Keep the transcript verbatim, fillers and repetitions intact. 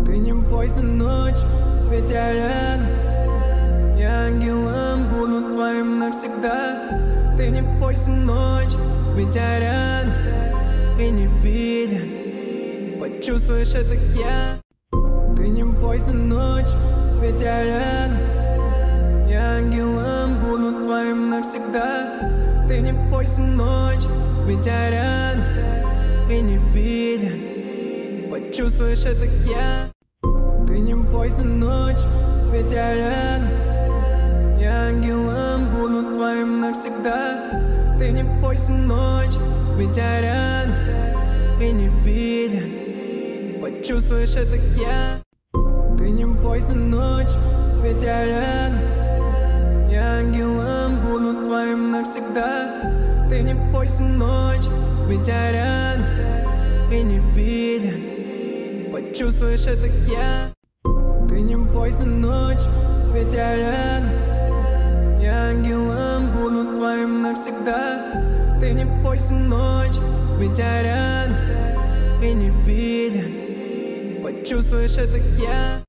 Ты не бойся, ночь, ведь я рядом. Я ангелом буду твоим навсегда. Ты не бойся, ночь, ведь я рядом. И не виден, почувствуешь это я. Ты не бойся, ночь, ведь я рядом. Я ангелом буду твоим навсегда. Ты не бойся, ночь, ведь я рядом. И не виден, почувствуешь это я. Ты не бойся, ночь, ведь я рядом. Я ангелом буду твоим навсегда. Ты не бойся, ночь, ведь я рядом. И не виден, почувствуешь это я. Ты не бойся, ночь, ведь я рядом. Я ангелом буду твоим навсегда. Ты не бойся, ночь, ведь я рядом. И не виден, почувствуешь это я. Ты не бойся, ночь, ведь я рядом. Я ангелом буду твоим навсегда. Ты не бойся, ночь, ведь я рядом. И не виден, почувствуешь это я.